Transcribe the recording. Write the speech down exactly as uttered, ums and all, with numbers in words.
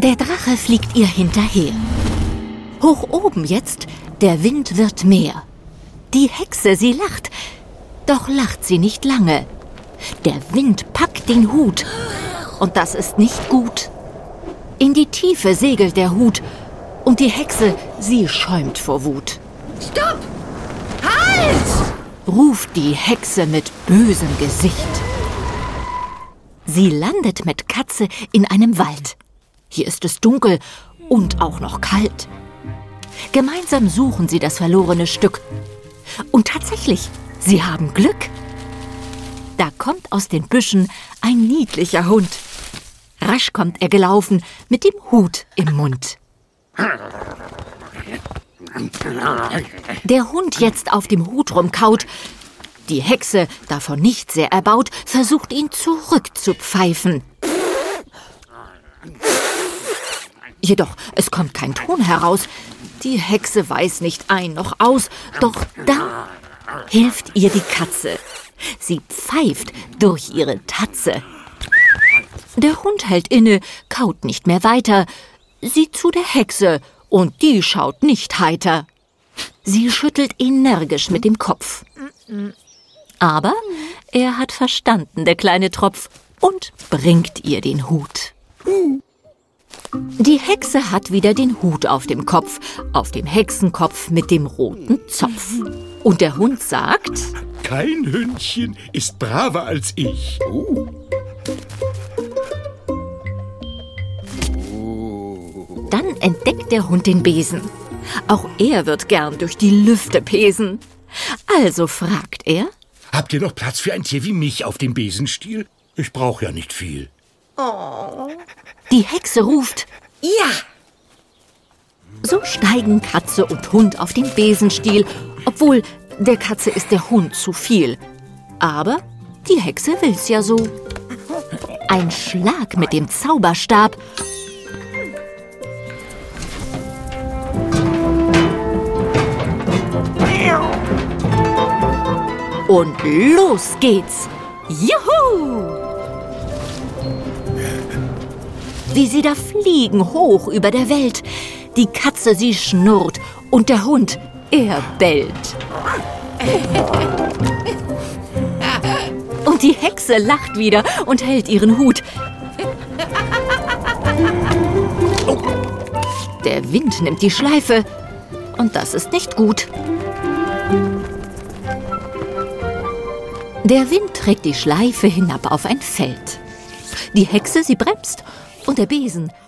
Der Drache fliegt ihr hinterher. Hoch oben jetzt, der Wind wird mehr. Die Hexe, sie lacht, doch lacht sie nicht lange. Der Wind packt den Hut, und das ist nicht gut. In die Tiefe segelt der Hut, und die Hexe, sie schäumt vor Wut. Stopp! Halt! Ruft die Hexe mit bösem Gesicht. Sie landet mit Katze in einem Wald. Hier ist es dunkel und auch noch kalt. Gemeinsam suchen sie das verlorene Stück. Und tatsächlich, sie haben Glück. Da kommt aus den Büschen ein niedlicher Hund. Rasch kommt er gelaufen mit dem Hut im Mund. Der Hund jetzt auf dem Hut rumkaut. Die Hexe, davon nicht sehr erbaut, versucht ihn zurückzupfeifen. Jedoch, es kommt kein Ton heraus. Die Hexe weiß nicht ein noch aus, doch dann hilft ihr die Katze. Sie pfeift durch ihre Tatze. Der Hund hält inne, kaut nicht mehr weiter, sieht zu der Hexe und die schaut nicht heiter. Sie schüttelt energisch mit dem Kopf. Aber er hat verstanden, der kleine Tropf, und bringt ihr den Hut. Die Hexe hat wieder den Hut auf dem Kopf, auf dem Hexenkopf mit dem roten Zopf. Und der Hund sagt: Kein Hündchen ist braver als ich. Oh. Dann entdeckt der Hund den Besen. Auch er wird gern durch die Lüfte pesen. Also fragt er: Habt ihr noch Platz für ein Tier wie mich auf dem Besenstiel? Ich brauche ja nicht viel. Oh. Die Hexe ruft: Ja! So steigen Katze und Hund auf den Besenstiel, obwohl der Katze ist der Hund zu viel. Aber die Hexe will's ja so. Ein Schlag mit dem Zauberstab. Und los geht's! Juhu! Wie sie da fliegen, hoch über der Welt. Die Katze, sie schnurrt und der Hund, er bellt. Und die Hexe lacht wieder und hält ihren Hut. Der Wind nimmt die Schleife und das ist nicht gut. Der Wind trägt die Schleife hinab auf ein Feld. Die Hexe, sie bremst und der Besen